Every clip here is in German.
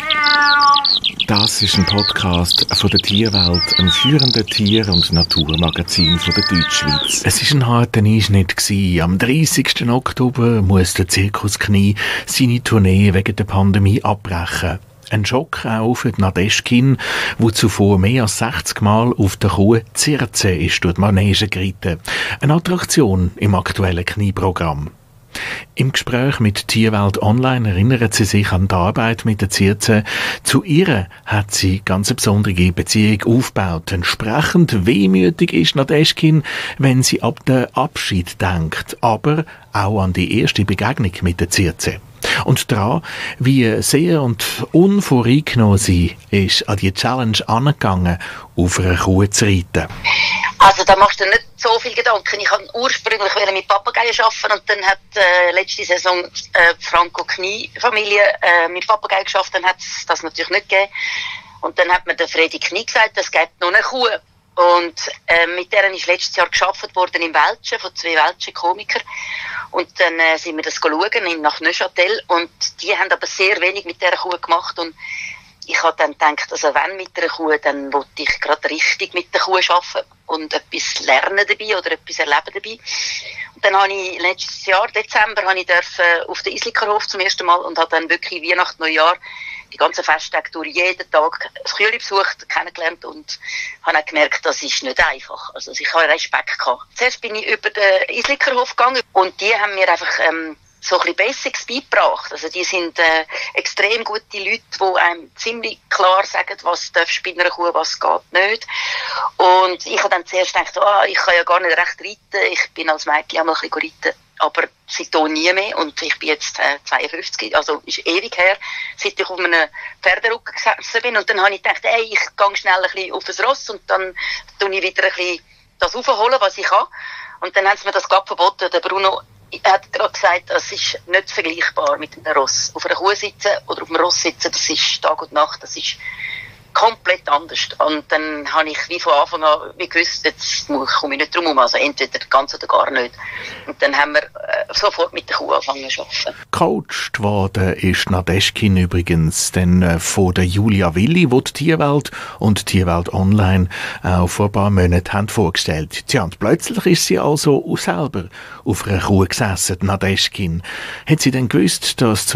Das ist ein Podcast von der Tierwelt, einem führenden Tier- und Naturmagazin von der Deutschschweiz. Es war ein harter Einschnitt gewesen. Am 30. Oktober muss der Zirkus Knie seine Tournee wegen der Pandemie abbrechen. Ein Schock auch für Nadeschkin, die zuvor mehr als 60 Mal auf der Kuh Circe ist durch die Manege geritten. Eine Attraktion im aktuellen Knieprogramm. Im Gespräch mit Tierwelt Online erinnert sie sich an die Arbeit mit der Circe. Zu ihr hat sie ganz eine besondere Beziehung aufgebaut. Entsprechend wehmütig ist Nadeschkin, wenn sie ab den Abschied denkt, aber auch an die erste Begegnung mit der Circe. Und daran, wie sehr und unvoreingenommen sie ist an die Challenge angegangen, auf einer Kuh zu reiten. Also da machst du nicht so viel Gedanken. Ich wollte ursprünglich mit Papageien arbeiten und dann hat letzte Saison Franco Knie Familie mit Papageien geschafft, dann hat es das natürlich nicht gegeben. Und dann hat mir der Freddy Knie gesagt, es gibt noch eine Kuh. Und mit deren ist letztes Jahr geschafft worden im Welschen, von 2 Welschen Komikern. Und dann sind wir das schauen, nach Neuchâtel. Und die haben aber sehr wenig mit dieser Kuh gemacht. Und ich habe dann gedacht, also wenn mit einer Kuh, dann wollte ich gerade richtig mit der Kuh arbeiten und etwas lernen dabei oder etwas erleben dabei. Und dann habe ich letztes Jahr, Dezember, auf den Islikerhof zum ersten Mal und habe dann wirklich Weihnachten, Neujahr, die ganzen Festtage durch jeden Tag das Kühle besucht, kennengelernt und habe auch gemerkt, das ist nicht einfach. Also ich habe Respekt gehabt. Zuerst bin ich über den Islikerhof gegangen und die haben mir einfach so ein bisschen Basics beigebracht. Also die sind extrem gute Leute, die einem ziemlich klar sagen, was darfst du bei einer Kuh, was geht nicht. Und ich habe dann zuerst gedacht, ich kann ja gar nicht recht reiten. Ich bin als Mädchen auch mal ein bisschen reiten. Aber seitdem nie mehr. Und ich bin jetzt 52, also ist ewig her, seit ich auf einem Pferderücken gesessen bin. Und dann habe ich gedacht, ich gehe schnell ein bisschen auf das Ross und dann tue ich wieder ein bisschen das aufholen, was ich kann. Und dann haben sie mir das gerade verboten. Der Bruno hat gerade gesagt, das ist nicht vergleichbar mit einem Ross. Auf einer Kuh sitzen oder auf einem Ross sitzen, das ist Tag und Nacht, das ist komplett anders. Und dann habe ich wie von Anfang an gewusst, jetzt komme ich nicht drum herum, also entweder ganz oder gar nicht. Und dann haben wir sofort mit der Kuh angefangen zu arbeiten. Gecoacht worden ist Nadeschkin übrigens dann von der Julia Willi, die die Tierwelt und Tierwelt Online auch vor ein paar Monaten haben vorgestellt. Tja, und plötzlich ist sie also selber auf einer Kuh gesessen, Nadeschkin. Hat sie dann gewusst, dass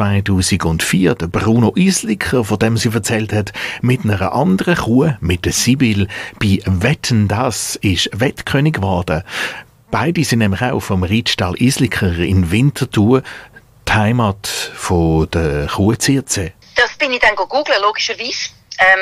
2004 der Bruno Isliker, von dem sie erzählt hat, mit einer anderen Kuh, mit der Sibyl, bei Wetten, das ist Wettkönig geworden. Beide sind nämlich auch vom Reitstall Isliker in Winterthur, die Heimat von der Kuh Circe. Das bin ich dann googeln, logischerweise.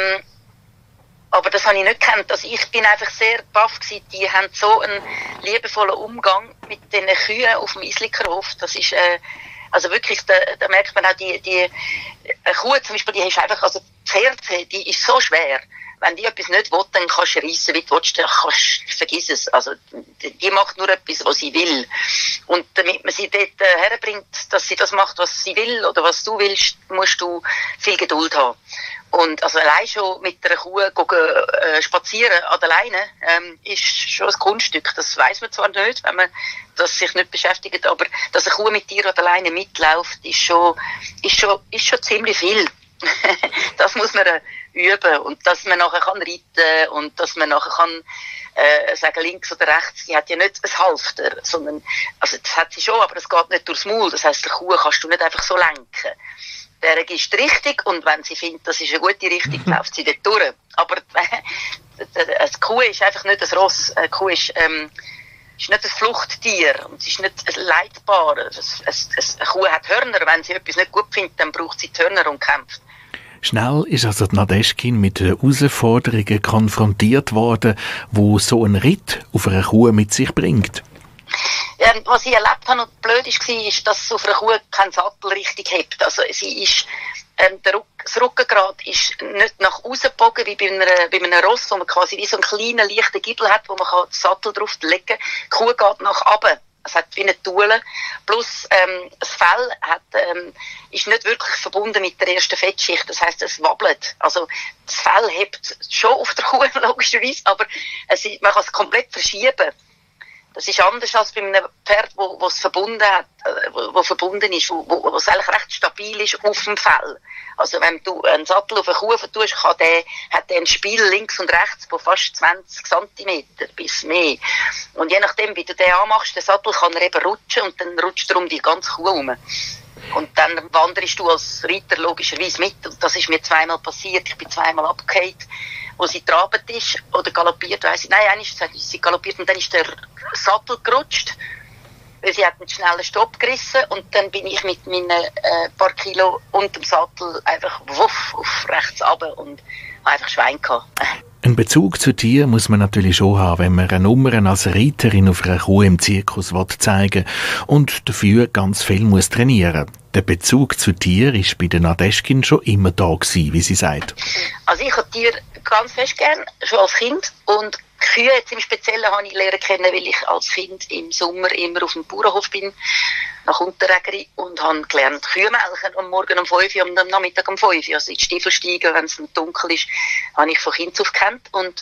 Aber das habe ich nicht gekannt. Also ich bin einfach sehr baff gewesen. Die haben so einen liebevollen Umgang mit den Kühen auf dem Islikerhof. Das ist, also wirklich, da merkt man auch, die Kuh zum Beispiel, die ist einfach, also die Circe, die ist so schwer. Wenn die etwas nicht will, dann kannst du reissen, wie du willst, dann vergiss es. Also, die macht nur etwas, was sie will. Und damit man sie dort herbringt, dass sie das macht, was sie will oder was du willst, musst du viel Geduld haben. Und also allein schon mit einer Kuh spazieren an der Leine ist schon ein Kunststück. Das weiss man zwar nicht, wenn man das sich nicht beschäftigt, aber dass eine Kuh mit dir an der Leine mitläuft, ist schon ziemlich viel. Das muss man üben und dass man nachher kann reiten und dass man nachher kann sagen links oder rechts. Die hat ja nicht ein Halfter, sondern also das hat sie schon, aber es geht nicht durchs Maul. Das heisst, die Kuh kannst du nicht einfach so lenken. Der ist richtig und wenn sie findet, das ist eine gute Richtung, läuft sie dort durch. Aber eine Kuh ist einfach nicht ein Ross. Eine Kuh ist nicht ein Fluchttier und es ist nicht leitbar. Eine Kuh hat Hörner. Wenn sie etwas nicht gut findet, dann braucht sie die Hörner und kämpft. Schnell ist also Nadeschkin mit Herausforderungen konfrontiert worden, wo so ein Ritt auf einer Kuh mit sich bringt. Ja, was ich erlebt habe und blöd war, ist, dass auf einer Kuh kein Sattel richtig hebt. Also sie ist, das Rückengrad ist nicht nach außen gebogen wie bei einem Ross, wo man quasi wie so einen kleinen, leichten Giebel hat, wo man den Sattel drauflegen kann. Die Kuh geht nach oben. Es hat wie eine Tule. Plus, das Fell ist nicht wirklich verbunden mit der ersten Fettschicht. Das heisst, es wabbelt. Also, das Fell hebt schon auf der Kuh, logischerweise, aber man kann es komplett verschieben. Das ist anders als bei einem Pferd, wo es verbunden hat, wo verbunden ist, wo es eigentlich recht stabil ist auf dem Fell. Also wenn du einen Sattel auf eine Kuh tust, hat der ein Spiel links und rechts von fast 20 Zentimeter bis mehr. Und je nachdem, wie du den anmachst, den Sattel, kann er eben rutschen und dann rutscht er um die ganze Kuh herum. Und dann wanderst du als Reiter logischerweise mit. Und das ist mir zweimal passiert. Ich bin zweimal abgefallen, wo sie trabend ist oder galoppiert. Einmal ist sie galoppiert und dann ist der Sattel gerutscht. Weil sie hat einen schnellen Stopp gerissen und dann bin ich mit meinen paar Kilo unter dem Sattel einfach wuff auf rechts runter und habe einfach Schwein gehabt. Einen Bezug zu Tieren muss man natürlich schon haben, wenn man eine Nummer als Reiterin auf einer Kuh im Zirkus zeigen will und dafür ganz viel muss trainieren. Der Bezug zu Tieren ist bei der Nadeschkin schon immer da gewesen, wie sie sagt. Also ich habe Tiere ganz fest gern, schon als Kind. Und Kühe jetzt im Speziellen habe ich lernen kennen, weil ich als Kind im Sommer immer auf dem Bauernhof bin, nach Unterregeri, und habe gelernt Kühe melken am Morgen um 5 Uhr und am Nachmittag um 5 Uhr. Also in die Stiefel steigen, wenn es dunkel ist, habe ich von Kind auf gekannt. Und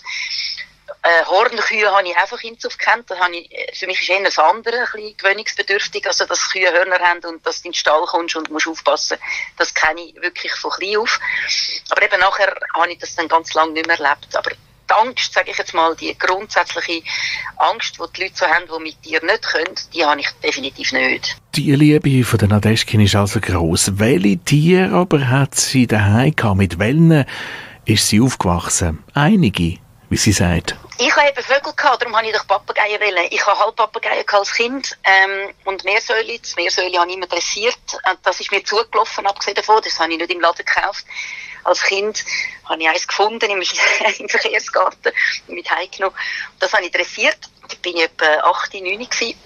Hornkühe habe ich auch von Kind auf gekannt. Für mich ist eher das andere ein bisschen gewöhnungsbedürftig, also dass Kühe Hörner haben und dass du in den Stall kommst und musst aufpassen. Das kenne ich wirklich von klein auf. Aber eben nachher habe ich das dann ganz lange nicht mehr erlebt. Aber die Angst, sage ich jetzt mal, die grundsätzliche Angst, die Leute so haben, die mit dir nicht können, die habe ich definitiv nicht. Die Liebe von der Nadeschkin ist also gross. Welche Tiere aber hat sie daheim gehabt? Mit welchen ist sie aufgewachsen? Einige, wie sie sagt. Ich habe eben Vögel gehabt, darum habe ich doch Papageien wollen. Ich habe halb Papageien als Kind und Meersäule. Das Meersäule habe ich immer dressiert. Das ist mir zugelaufen, abgesehen davon. Das habe ich nicht im Laden gekauft. Als Kind habe ich eins gefunden im Verkehrsgarten mit heimgenommen. Das habe ich dressiert. Da bin ich etwa 8, 9 gewesen.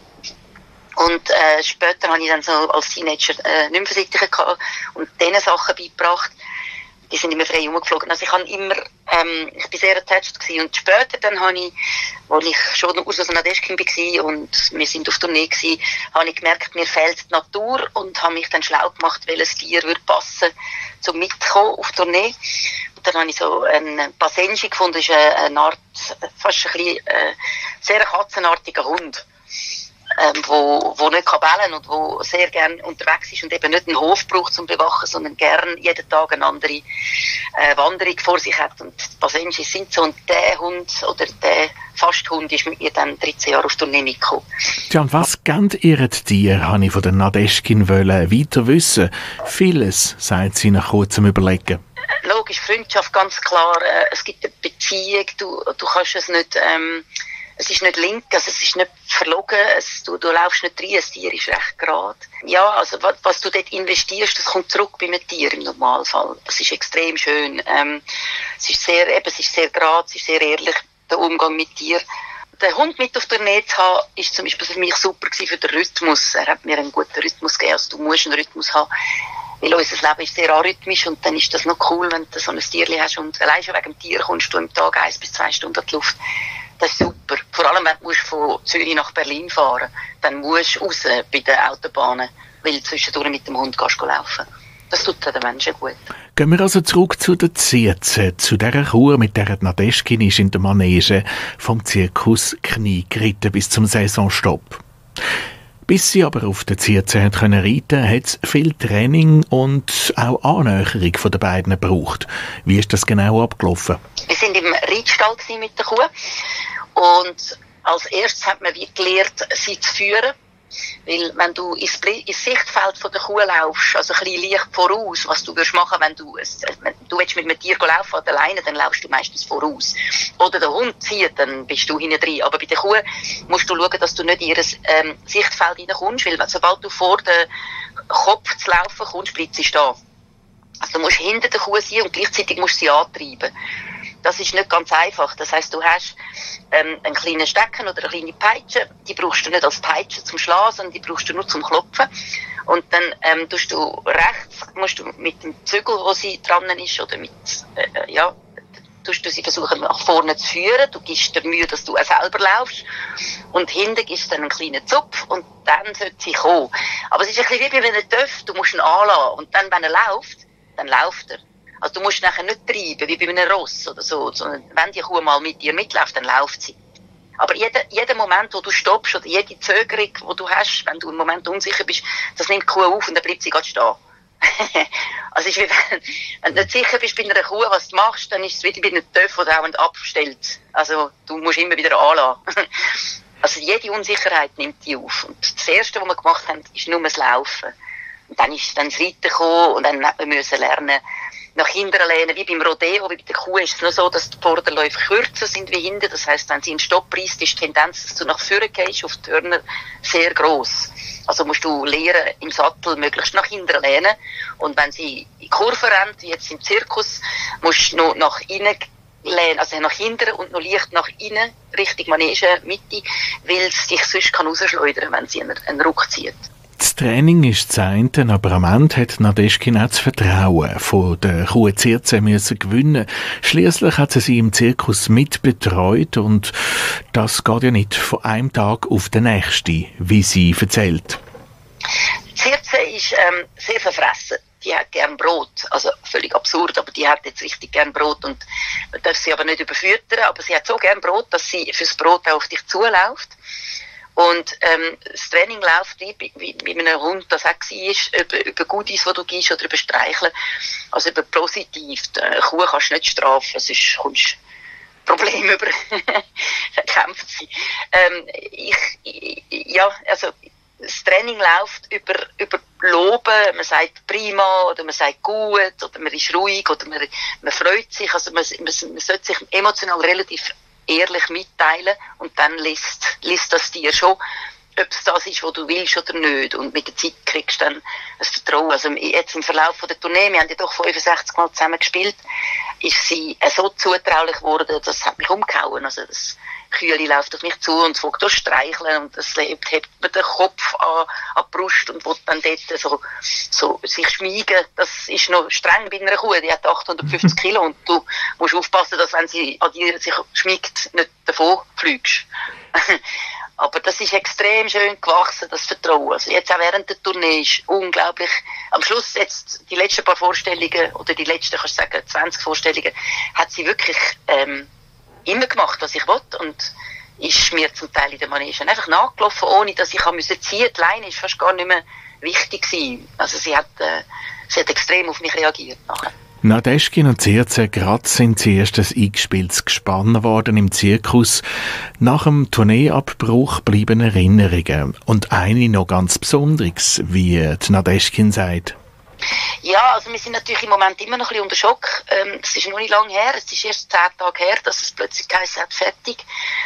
Und später habe ich dann so als Teenager Nymphensittich gehabt und denen Sachen beigebracht. Die sind immer frei rumgeflogen. Also ich bin sehr attached gewesen. Und später dann habe ich, als ich schon aus Nadeschkin war und wir sind auf Tournee gewesen, habe ich gemerkt, mir fehlt die Natur und habe mich dann schlau gemacht, welches Tier würde passen, zum mitkommen auf Tournee. Und dann habe ich so einen Basenji gefunden, das ist eine Art, fast ein bisschen, sehr katzenartiger Hund. Wo nicht bellen kann und wo sehr gern unterwegs ist und eben nicht einen Hof braucht zum Bewachen, sondern gern jeden Tag eine andere Wanderung vor sich hat. Und die Basenjis sind so, und der Hund oder der Fasthund ist mit mir dann 13 Jahre auf Tournee mitgekommen. Ja, und was kennt ihr die Tiere, habe ich von der Nadeschkin weiter wissen. Vieles, sagt sie nach kurzem Überlegen. Logisch, Freundschaft, ganz klar. Es gibt eine Beziehung, du kannst es nicht... Es ist nicht link, also es ist nicht verlogen, du laufst nicht rein, das Tier ist recht gerade. Ja, also was du dort investierst, das kommt zurück bei einem Tier im Normalfall. Das ist extrem schön. Es ist sehr gerade, es ist sehr ehrlich, der Umgang mit dir. Den Hund mit auf der Nähe zu haben, ist zum Beispiel für mich super gewesen für den Rhythmus. Er hat mir einen guten Rhythmus gegeben, also du musst einen Rhythmus haben. Weil unser Leben ist sehr arrhythmisch und dann ist das noch cool, wenn du so ein Tierchen hast und allein schon wegen dem Tier kommst du im Tag 1 bis 2 Stunden in die Luft. Das ist super. Vor allem, wenn du von Zürich nach Berlin fahren musst, dann musst du raus bei den Autobahnen, weil du zwischendurch mit dem Hund gehst laufen. Das tut den Menschen gut. Gehen wir also zurück zu der Zietze, zu dieser Kuh, mit der Nadeschkin ist in der Manege vom Zirkus Knie geritten bis zum Saisonstopp. Bis sie aber auf der Zietze reiten konnte, hat es viel Training und auch Annäherung von den beiden gebraucht. Wie ist das genau abgelaufen? Wir waren im Reitstall mit der Kuh und als erstes hat man wie gelernt, sie zu führen. Weil wenn du ins Sichtfeld von der Kuh laufst, also ein bisschen leicht voraus, was du würdest machen, wenn du willst mit einem Tier laufen alleine, dann laufst du meistens voraus. Oder der Hund zieht, dann bist du hinten drin. Aber bei der Kuh musst du schauen, dass du nicht in ihr Sichtfeld hineinkommst, weil sobald du vor den Kopf zu laufen kommst, bleibt sie stehen. Also du musst hinter der Kuh sein und gleichzeitig musst du sie antreiben. Das ist nicht ganz einfach. Das heisst, du hast einen kleinen Stecken oder eine kleine Peitsche. Die brauchst du nicht als Peitsche zum Schlagen, sondern die brauchst du nur zum Klopfen. Und dann musst du mit dem Zügel, wo sie dran ist, oder tust du sie versuchen nach vorne zu führen. Du gibst dir Mühe, dass du auch selber laufst. Und hinten gibst du dann einen kleinen Zupf und dann sollte sie kommen. Aber es ist ein bisschen wie bei einem Töff. Du musst ihn anlassen. Und dann, wenn er läuft, dann läuft er. Also du musst nachher nicht treiben, wie bei einem Ross oder so, sondern wenn die Kuh mal mit dir mitläuft, dann läuft sie. Aber jeder Moment, wo du stoppst, oder jede Zögerung, die du hast, wenn du im Moment unsicher bist, das nimmt die Kuh auf und dann bleibt sie gerade stehen. Also es ist wie wenn du nicht sicher bist bei einer Kuh, was du machst, dann ist es wie bei einem Töpf, der auch abstellt. Also du musst immer wieder anlassen. Also jede Unsicherheit nimmt die auf. Und das Erste, was wir gemacht haben, ist nur das Laufen. Und dann ist dann das Reiten gekommen und dann mussten wir lernen, nach hinten lehnen, wie beim Rodeo, wie bei der Kuh ist es nur so, dass die Vorderläufe kürzer sind wie hinten. Das heisst, wenn sie in den Stopp reißt, ist die Tendenz, dass du nach vorne gehst, auf die Hörner, sehr gross. Also musst du lernen, im Sattel möglichst nach hinten lehnen. Und wenn sie in die Kurve rennt, wie jetzt im Zirkus, musst du noch nach innen lehnen, also nach hinten und noch leicht nach innen, Richtung Manege, Mitte, weil es dich sonst rausschleudern kann, wenn sie einen Ruck zieht. Das Training ist das eine, aber am Ende hat Nadeschkin auch das Vertrauen von der Kuh Circe müssen gewinnen. Schliesslich hat sie im Zirkus mitbetreut und das geht ja nicht von einem Tag auf den nächsten, wie sie erzählt. Circe ist sehr verfressen. Die hat gern Brot, also völlig absurd, aber die hat jetzt richtig gern Brot und man darf sie aber nicht überfüttern, aber sie hat so gern Brot, dass sie fürs Brot auch auf dich zuläuft. Und das Training läuft wie einem Hund das auch war, über Goodies, die du gibst, oder über Streicheln, also über positiv. Die Kuh kannst du nicht strafen, sonst kommst du Probleme über. Dann kämpft sie. Also das Training läuft über Loben, man sagt prima, oder man sagt gut, oder man ist ruhig, oder man freut sich, also man sollte sich emotional relativ ehrlich mitteilen und dann liest das dir schon, ob es das ist, was du willst oder nicht. Und mit der Zeit kriegst du dann ein Vertrauen. Also jetzt im Verlauf der Tournee, wir haben ja doch 65 Mal zusammen gespielt, ist sie so zutraulich geworden, das hat mich umgehauen. Also das Kühle läuft auf mich zu und es will durch streicheln und das hebt mir den Kopf an die Brust und will dann dort so sich schmiegen. Das ist noch streng bei einer Kuh, die hat 850 Kilo und du musst aufpassen, dass wenn sie an dir sich schmiegt, nicht davon fliegst. Aber das ist extrem schön gewachsen, das Vertrauen. Also jetzt auch während der Tournee ist unglaublich. Am Schluss jetzt die letzten paar Vorstellungen, oder die letzten, kannst du sagen, 20 Vorstellungen, hat sie wirklich immer gemacht, was ich wollte, und ist mir zum Teil in der Manege einfach nachgelaufen, ohne dass ich ziehen musste. Die Leine ist fast gar nicht mehr wichtig gewesen. Also sie hat extrem auf mich reagiert nachher. Nadeschkin und Circe gerade sind zuerst ein eingespieltes Gespann worden im Zirkus. Nach dem Tourneeabbruch bleiben Erinnerungen. Und eine noch ganz Besonderes, wie die Nadeschkin sagt. Ja, also wir sind natürlich im Moment immer noch ein bisschen unter Schock. Es ist noch nicht lange her, es ist erst 10 Tage her, dass es plötzlich geheißen hat, fertig.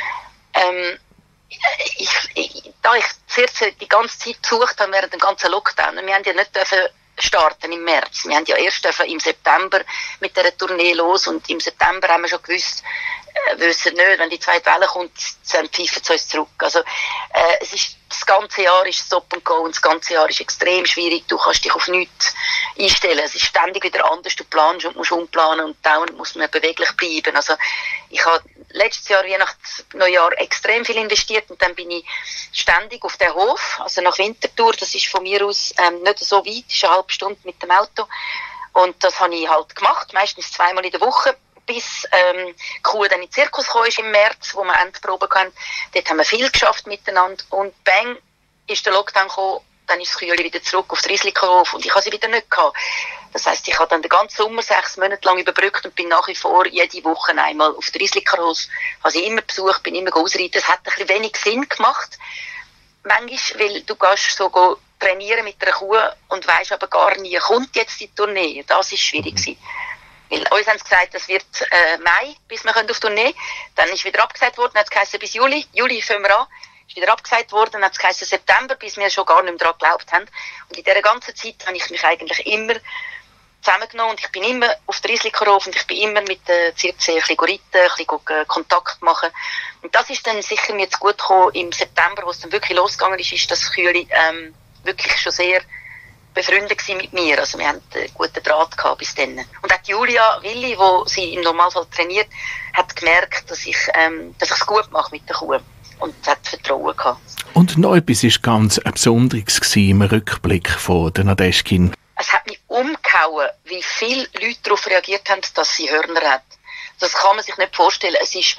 Da ich Circe die ganze Zeit besucht habe während dem ganzen Lockdown, wir haben ja nicht starten im März. Wir haben ja erst im September mit dieser Tournee los und im September haben wir schon gewusst, wissen nicht, wenn die zweite Welle kommt, dann pfeifen sie uns zurück. Also das ganze Jahr ist Stop and Go und das ganze Jahr ist extrem schwierig. Du kannst dich auf nichts einstellen. Es ist ständig wieder anders. Du planst und musst umplanen und dauernd muss man beweglich bleiben. Also ich habe letztes Jahr Neujahr extrem viel investiert und dann bin ich ständig auf den Hof, also nach Winterthur. Das ist von mir aus nicht so weit, ist eine halbe Stunde mit dem Auto. Und das habe ich halt gemacht, meistens 2-mal in der Woche, bis die Kuh dann in den Zirkus gekommen ist im März, wo wir Endprobe hatten. Dort haben wir viel geschafft miteinander und bang, ist der Lockdown gekommen, dann ist das Kühle wieder zurück auf den Rieslikerhof und ich habe sie wieder nicht gehabt. Das heisst, ich habe dann den ganzen Sommer 6 Monate lang überbrückt und bin nach wie vor jede Woche einmal auf den Rieslikerhof, habe sie immer besucht, bin immer ausreiten. Das hat ein bisschen wenig Sinn gemacht, manchmal, weil du gehst so trainieren mit einer Kuh und weisst aber gar nie, kommt jetzt die Tournee. Das war schwierig gewesen. Weil uns haben sie gesagt, es wird Mai, bis wir auf die Tournee. Dann ist wieder abgesagt worden, dann hat es geheißen, bis Juli. Juli fangen wir an. Ist wieder abgesagt worden, dann hat es geheißen September, bis wir schon gar nicht mehr daran geglaubt haben. Und in dieser ganzen Zeit habe ich mich eigentlich immer zusammengenommen und ich bin immer auf der Rieslikerhof und ich bin immer mit der Circe ein bisschen reiten, ein bisschen Kontakt machen. Und das ist dann sicher mir zu gut gekommen im September, wo es dann wirklich losgegangen ist das Kühle wirklich schon sehr befreundet gewesen mit mir. Also wir haben einen guten Draht gehabt bis dann. Und auch Julia Willi, die sie im Normalfall trainiert, hat gemerkt, dass ich es gut mache mit der Kuh. Und hat Vertrauen gehabt. Und noch etwas war ganz Besonderes im Rückblick von der Nadeschkin. Es hat mich umgehauen, wie viele Leute darauf reagiert haben, dass sie Hörner hat. Das kann man sich nicht vorstellen. Es ist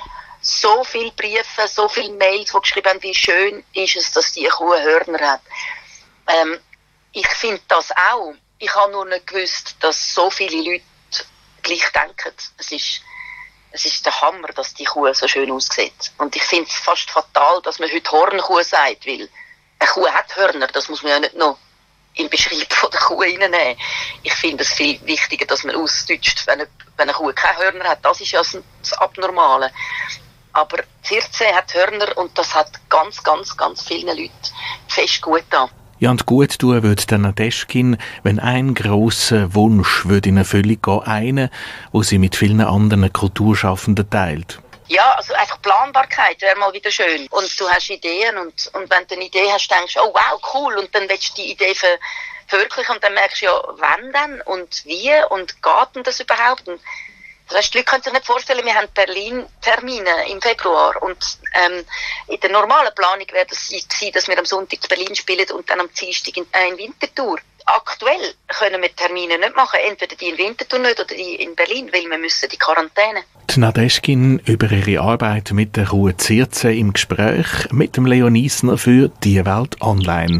so viele Briefe, so viele Mails, die geschrieben haben, wie schön ist es, dass die Kuh Hörner hat. Ich finde das auch. Ich habe nur nicht gewusst, dass so viele Leute gleich denken. Es ist der Hammer, dass die Kuh so schön aussieht. Und ich finde es fast fatal, dass man heute Hornkuh sagt, weil eine Kuh hat Hörner, das muss man ja nicht noch im Beschreib von der Kuh reinnehmen. Ich finde es viel wichtiger, dass man ausdeutscht, wenn eine Kuh keine Hörner hat. Das ist ja das Abnormale. Aber die Hirse hat Hörner und das hat ganz, ganz, ganz vielen Leuten fest gut an. Ja, und gut tun würde dann Nadeschkin, wenn ein grosser Wunsch würde in Erfüllung gehen, einen, wo sie mit vielen anderen Kulturschaffenden teilt. Ja, also einfach Planbarkeit wäre mal wieder schön. Und du hast Ideen und wenn du eine Idee hast, denkst du, oh wow, cool, und dann willst du die Idee verwirklichen und dann merkst du ja, wann denn und wie und geht denn das überhaupt? Und das heißt, die Leute können sich nicht vorstellen, wir haben Berlin-Termine im Februar und in der normalen Planung wäre das gewesen, dass wir am Sonntag in Berlin spielen und dann am Dienstag in Winterthur. Aktuell können wir Termine nicht machen, entweder die in Winterthur nicht oder die in Berlin, weil wir müssen die Quarantäne. Die Nadeschkin über ihre Arbeit mit der Kuh Circe im Gespräch mit dem Leon Isner für Tierwelt Online.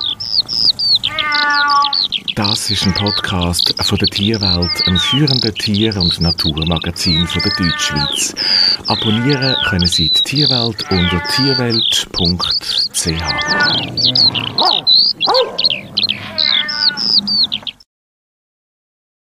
Das ist ein Podcast von der Tierwelt, einem führenden Tier- und Naturmagazin von der Deutschschweiz. Abonnieren können Sie die Tierwelt unter tierwelt.ch.